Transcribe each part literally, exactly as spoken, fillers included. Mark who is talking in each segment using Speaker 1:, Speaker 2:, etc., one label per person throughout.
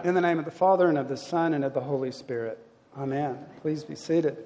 Speaker 1: In the name of the Father, and of the Son, and of the Holy Spirit. Amen. Please be seated.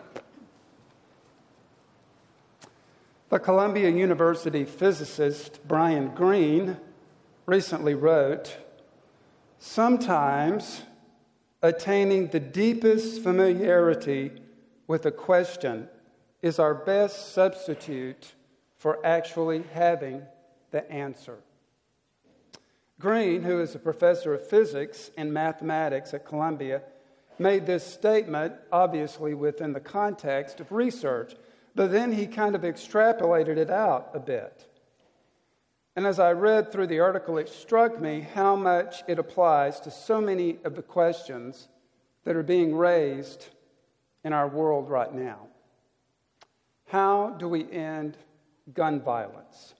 Speaker 1: The Columbia University physicist Brian Greene recently wrote, "Sometimes attaining the deepest familiarity with a question is our best substitute for actually having the answer." Greene, who is a professor of physics and mathematics at Columbia, made this statement, obviously within the context of research, but then he kind of extrapolated it out a bit. And as I read through the article, it struck me how much it applies to so many of the questions that are being raised in our world right now. How do we end gun violence?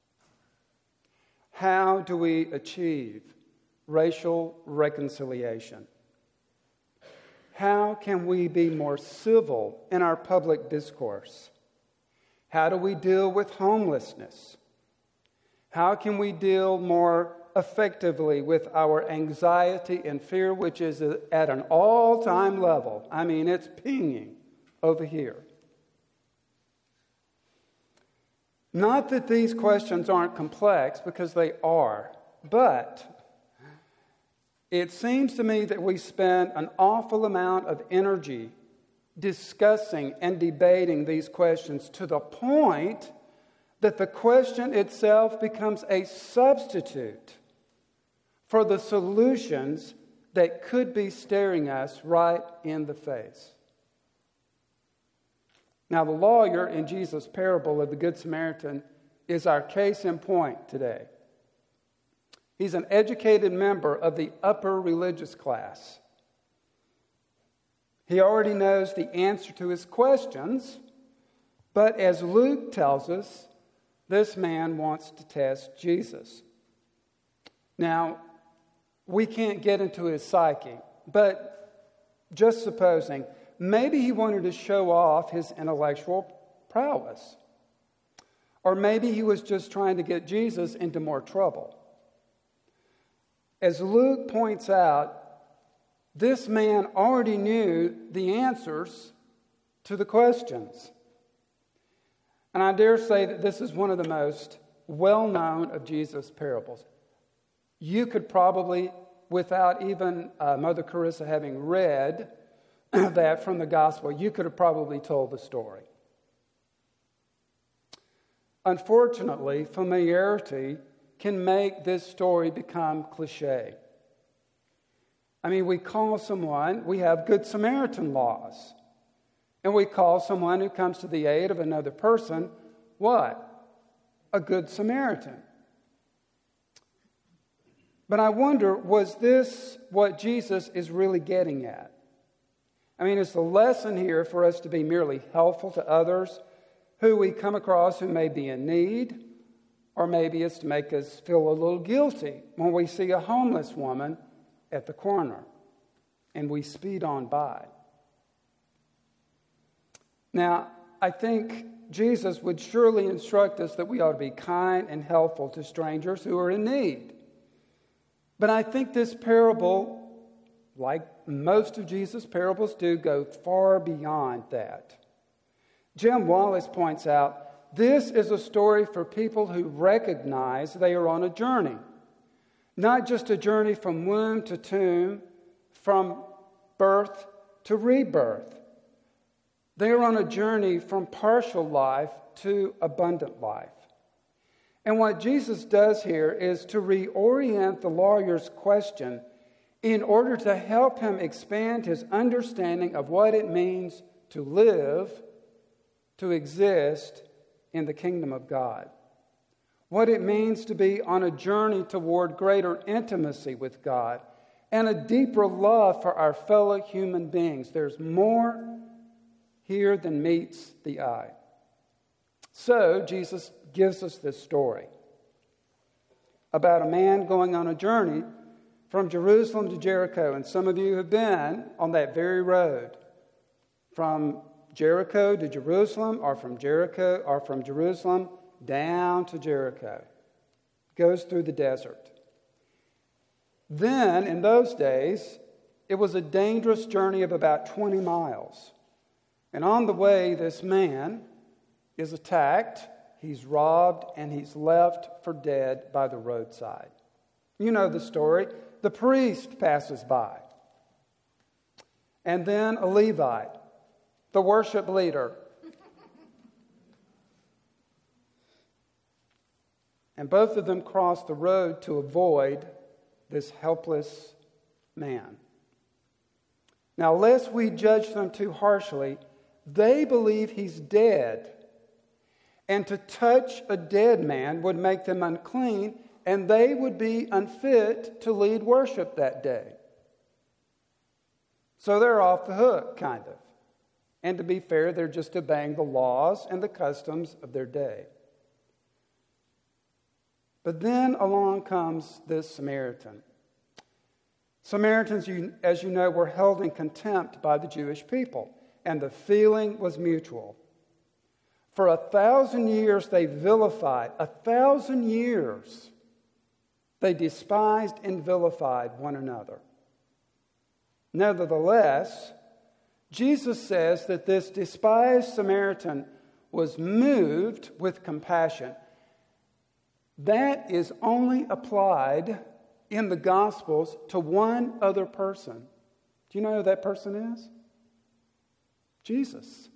Speaker 1: How do we achieve racial reconciliation? How can we be more civil in our public discourse? How do we deal with homelessness? How can we deal more effectively with our anxiety and fear, which is at an all-time level? I mean, it's pinging over here. Not that these questions aren't complex, because they are, but it seems to me that we spend an awful amount of energy discussing and debating these questions to the point that the question itself becomes a substitute for the solutions that could be staring us right in the face. Now, the lawyer in Jesus' parable of the Good Samaritan is our case in point today. He's an educated member of the upper religious class. He already knows the answer to his questions, but as Luke tells us, this man wants to test Jesus. Now, we can't get into his psyche, but just supposing, maybe he wanted to show off his intellectual prowess. Or maybe he was just trying to get Jesus into more trouble. As Luke points out, this man already knew the answers to the questions. And I dare say that this is one of the most well-known of Jesus' parables. You could probably, without even uh, Mother Carissa having read that from the gospel, you could have probably told the story. Unfortunately, familiarity can make this story become cliche. I mean, we call someone, we have Good Samaritan laws, and we call someone who comes to the aid of another person, what? A Good Samaritan. But I wonder, was this what Jesus is really getting at? I mean, is the lesson here for us to be merely helpful to others who we come across who may be in need? Or maybe it's to make us feel a little guilty when we see a homeless woman at the corner and we speed on by. Now, I think Jesus would surely instruct us that we ought to be kind and helpful to strangers who are in need. But I think this parable, like most of Jesus' parables do, go far beyond that. Jim Wallace points out, this is a story for people who recognize they are on a journey. Not just a journey from womb to tomb, from birth to rebirth. They are on a journey from partial life to abundant life. And what Jesus does here is to reorient the lawyer's question in order to help him expand his understanding of what it means to live, to exist in the kingdom of God. What it means to be on a journey toward greater intimacy with God and a deeper love for our fellow human beings. There's more here than meets the eye. So Jesus gives us this story about a man going on a journey from Jerusalem to Jericho. And some of you have been on that very road from Jericho to Jerusalem, or from Jericho, or from Jerusalem down to Jericho. Goes through the desert. Then, in those days, it was a dangerous journey of about twenty miles. And on the way, this man is attacked, he's robbed, and he's left for dead by the roadside. You know the story. The priest passes by. And then a Levite, the worship leader. And both of them cross the road to avoid this helpless man. Now, lest we judge them too harshly, they believe he's dead. And to touch a dead man would make them unclean, and they would be unfit to lead worship that day. So they're off the hook, kind of. And to be fair, they're just obeying the laws and the customs of their day. But then along comes this Samaritan. Samaritans, as you know, were held in contempt by the Jewish people, and the feeling was mutual. For a thousand years they vilified, a thousand years they despised and vilified one another. Nevertheless, Jesus says that this despised Samaritan was moved with compassion. That is only applied in the Gospels to one other person. Do you know who that person is? Jesus.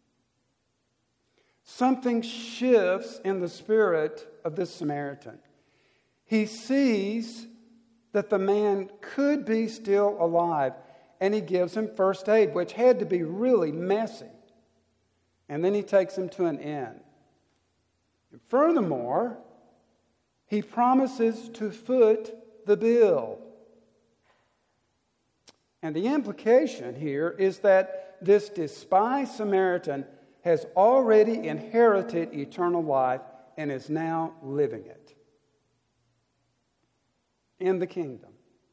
Speaker 1: Something shifts in the spirit of this Samaritan. He sees that the man could be still alive, and he gives him first aid, which had to be really messy. And then he takes him to an inn. And furthermore, he promises to foot the bill. And the implication here is that this despised Samaritan has already inherited eternal life and is now living it in the kingdom.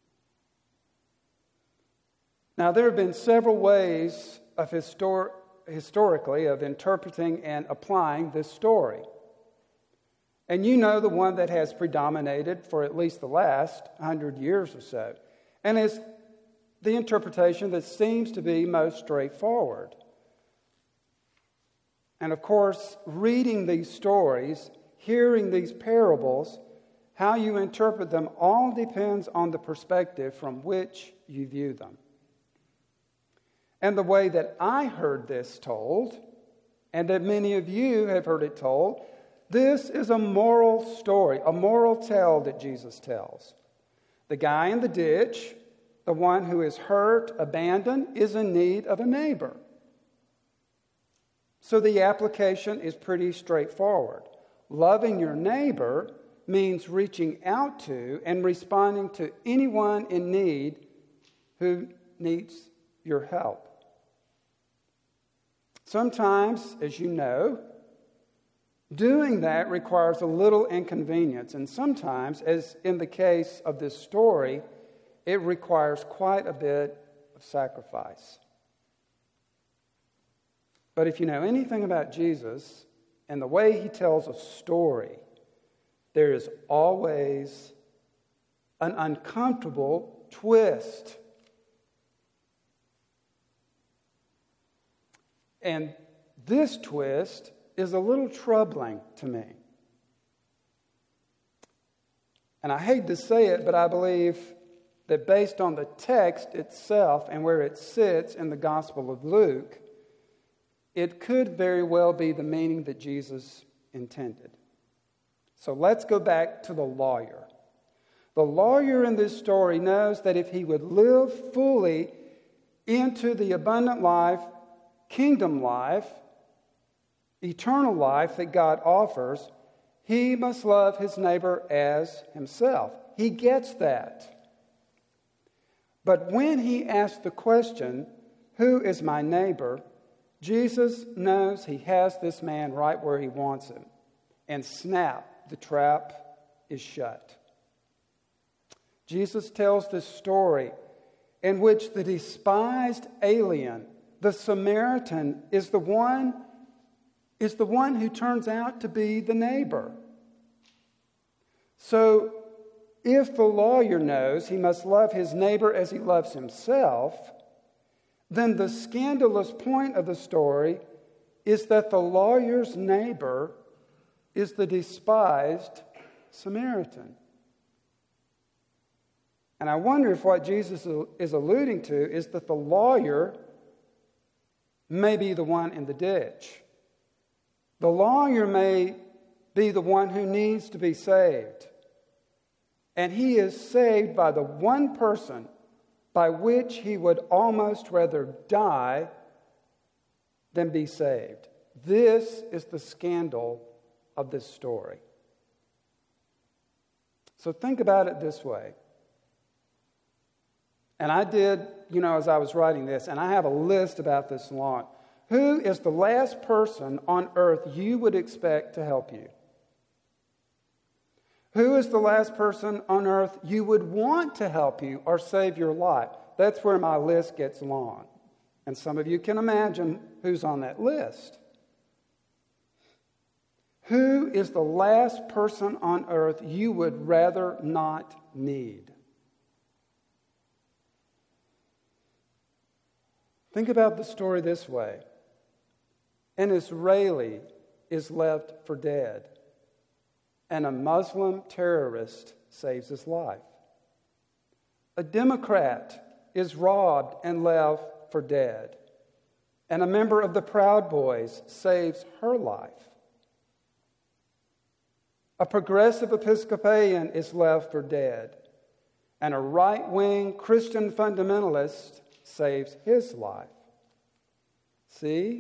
Speaker 1: Now, there have been several ways of histor- historically of interpreting and applying this story. And you know the one that has predominated for at least the last hundred years or so. And it's the interpretation that seems to be most straightforward. And of course, reading these stories, hearing these parables, how you interpret them all depends on the perspective from which you view them. And the way that I heard this told, and that many of you have heard it told, this is a moral story, a moral tale that Jesus tells. The guy in the ditch, the one who is hurt, abandoned, is in need of a neighbor. So the application is pretty straightforward. Loving your neighbor means reaching out to and responding to anyone in need who needs your help. Sometimes, as you know, doing that requires a little inconvenience, and sometimes, as in the case of this story, it requires quite a bit of sacrifice. But if you know anything about Jesus and the way he tells a story, there is always an uncomfortable twist. And this twist is a little troubling to me. And I hate to say it, but I believe that based on the text itself and where it sits in the Gospel of Luke, it could very well be the meaning that Jesus intended. So let's go back to the lawyer. The lawyer in this story knows that if he would live fully into the abundant life, kingdom life, eternal life that God offers, he must love his neighbor as himself. He gets that. But when he asks the question, "Who is my neighbor?" Jesus knows he has this man right where he wants him. And snap, the trap is shut. Jesus tells this story in which the despised alien, the Samaritan, is the one, is the one who turns out to be the neighbor. So If the lawyer knows he must love his neighbor as he loves himself, then the scandalous point of the story is that the lawyer's neighbor is the despised Samaritan. And I wonder if what Jesus is alluding to is that the lawyer may be the one in the ditch. The lawyer may be the one who needs to be saved. And he is saved by the one person by which he would almost rather die than be saved. This is the scandal of this story. So think about it this way. And I did, you know, as I was writing this, and I have a list about this long. Who is the last person on earth you would expect to help you? Who is the last person on earth you would want to help you or save your life? That's where my list gets long. And some of you can imagine who's on that list. Who is the last person on earth you would rather not need? Think about the story this way. An Israeli is left for dead, and a Muslim terrorist saves his life. A Democrat is robbed and left for dead, and a member of the Proud Boys saves her life. A progressive Episcopalian is left for dead, and a right-wing Christian fundamentalist saves his life. See?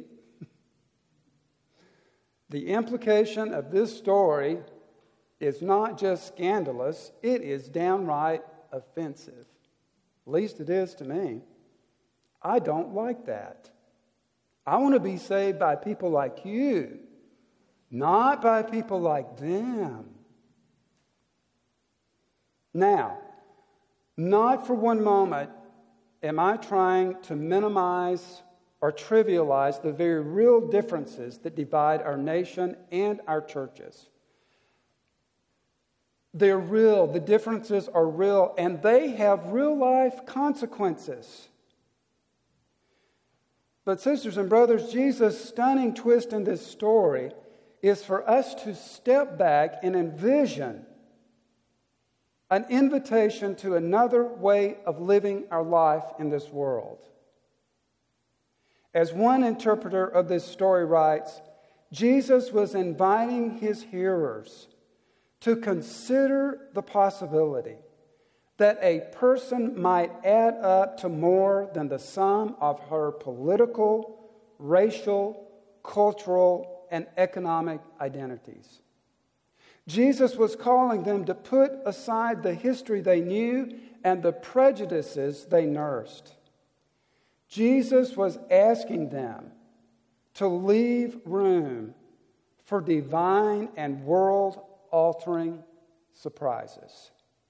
Speaker 1: The implication of this story is not just scandalous, it is downright offensive. At least it is to me. I don't like that. I want to be saved by people like you, not by people like them. Now, not for one moment am I trying to minimize or trivialize the very real differences that divide our nation and our churches. They're real. The differences are real, and they have real-life consequences. But sisters and brothers, Jesus' stunning twist in this story is for us to step back and envision an invitation to another way of living our life in this world. As one interpreter of this story writes, Jesus was inviting his hearers to consider the possibility that a person might add up to more than the sum of her political, racial, cultural, and economic identities. Jesus was calling them to put aside the history they knew and the prejudices they nursed. Jesus was asking them to leave room for divine and world-altering surprises.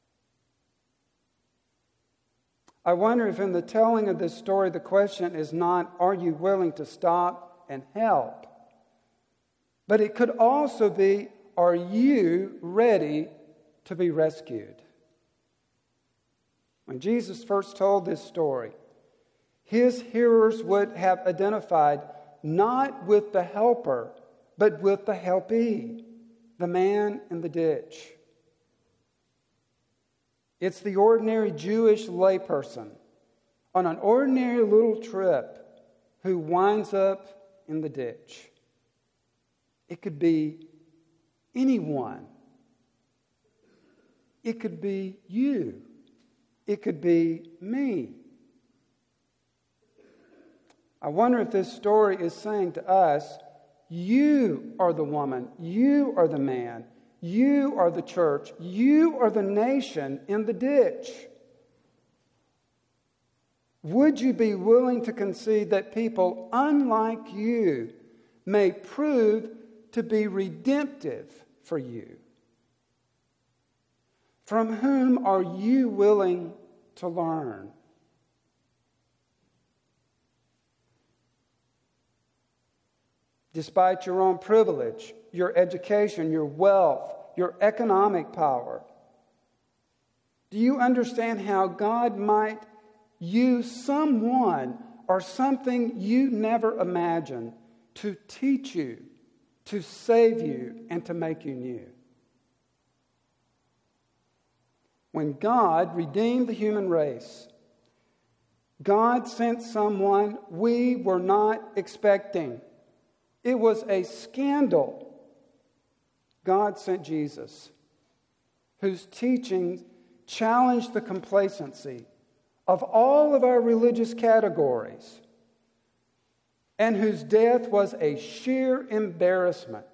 Speaker 1: I wonder if in the telling of this story, the question is not, are you willing to stop and help? But it could also be, are you ready to be rescued? When Jesus first told this story, his hearers would have identified not with the helper, but with the helpee, the man in the ditch. It's the ordinary Jewish layperson on an ordinary little trip who winds up in the ditch. It could be anyone. It could be you. It could be me. I wonder if this story is saying to us, you are the woman, you are the man, you are the church, you are the nation in the ditch. Would you be willing to concede that people unlike you may prove to be redemptive for you? From whom are you willing to learn? Despite your own privilege, your education, your wealth, your economic power, Do you understand how God might use someone or something you never imagined to teach you, to save you, and to make you new? When God redeemed the human race, God sent someone we were not expecting. It was a scandal. God sent Jesus, whose teachings challenged the complacency of all of our religious categories, and whose death was a sheer embarrassment.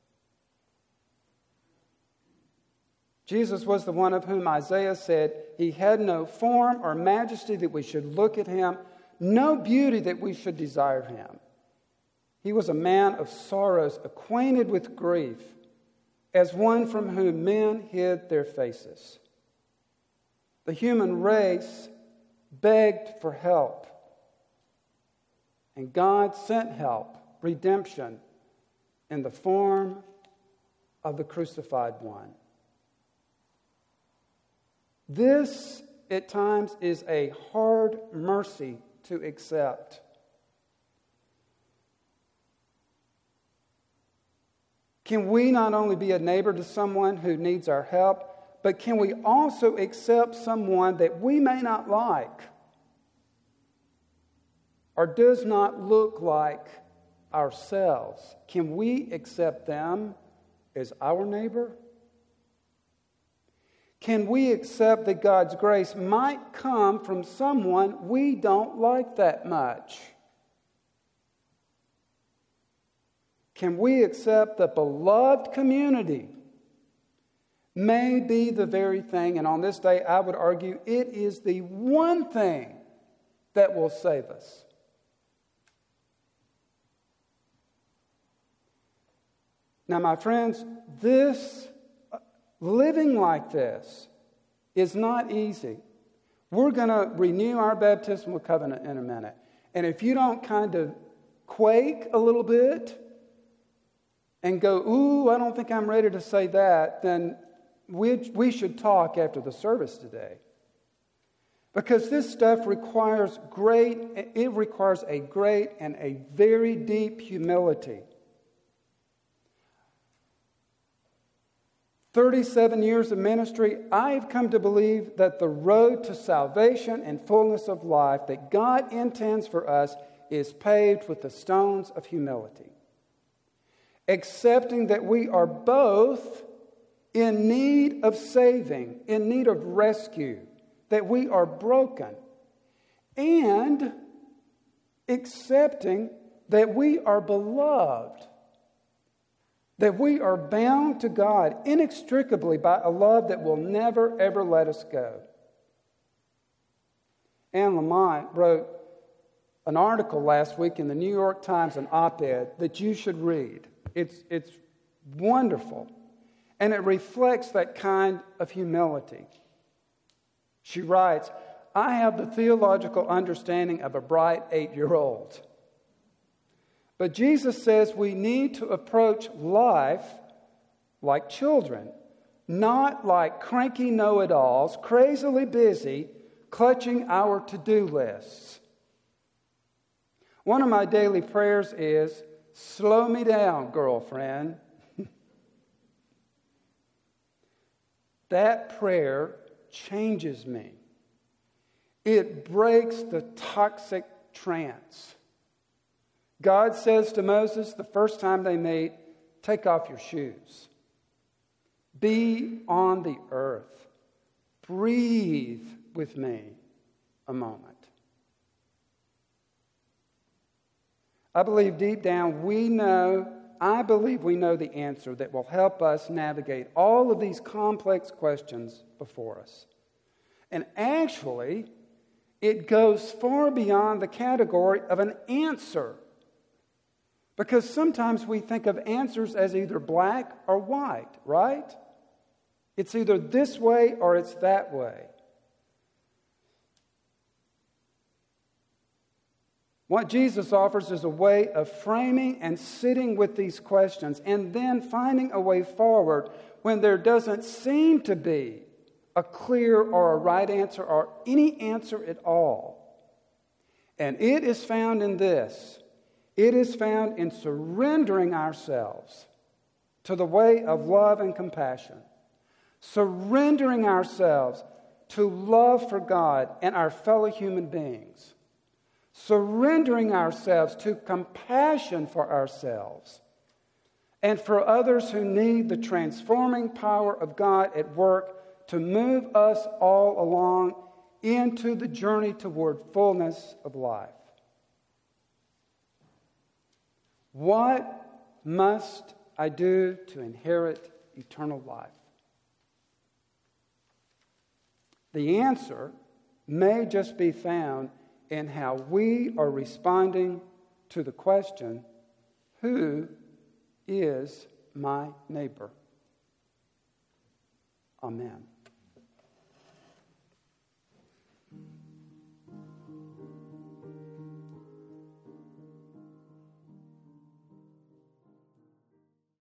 Speaker 1: Jesus was the one of whom Isaiah said, he had no form or majesty that we should look at him, no beauty that we should desire him. He was a man of sorrows, acquainted with grief, as one from whom men hid their faces. The human race begged for help, and God sent help, redemption, in the form of the crucified one. This, at times, is a hard mercy to accept. Can we not only be a neighbor to someone who needs our help, but can we also accept someone that we may not like or does not look like ourselves? Can we accept them as our neighbor? Can we accept that God's grace might come from someone we don't like that much? Can we accept that beloved community may be the very thing, and on this day I would argue it is the one thing that will save us? Now, my friends, this living like this is not easy. We're going to renew our baptismal covenant in a minute. And if you don't kind of quake a little bit and go, ooh, I don't think I'm ready to say that, then we, we should talk after the service today. Because this stuff requires great, it requires a great and a very deep humility. thirty-seven years of ministry, I've come to believe that the road to salvation and fullness of life that God intends for us is paved with the stones of humility. Accepting that we are both in need of saving, in need of rescue, that we are broken, and accepting that we are beloved, that we are bound to God inextricably by a love that will never, ever let us go. Anne Lamott wrote an article last week in the New York Times, an op-ed, that you should read. It's, it's wonderful, and it reflects that kind of humility. She writes, I have the theological understanding of a bright eight-year-old. But Jesus says we need to approach life like children, not like cranky know-it-alls, crazily busy, clutching our to-do lists. One of my daily prayers is, slow me down, girlfriend. That prayer changes me. It breaks the toxic trance. God says to Moses the first time they meet, take off your shoes. Be on the earth. Breathe with me a moment. I believe deep down we know, I believe we know the answer that will help us navigate all of these complex questions before us. And actually, it goes far beyond the category of an answer. Because sometimes we think of answers as either black or white, right? It's either this way or it's that way. What Jesus offers is a way of framing and sitting with these questions and then finding a way forward when there doesn't seem to be a clear or a right answer or any answer at all. And it is found in this. It is found in surrendering ourselves to the way of love and compassion. Surrendering ourselves to love for God and our fellow human beings. Surrendering ourselves to compassion for ourselves and for others who need the transforming power of God at work to move us all along into the journey toward fullness of life. What must I do to inherit eternal life? The answer may just be found in how we are responding to the question, who is my neighbor? Amen.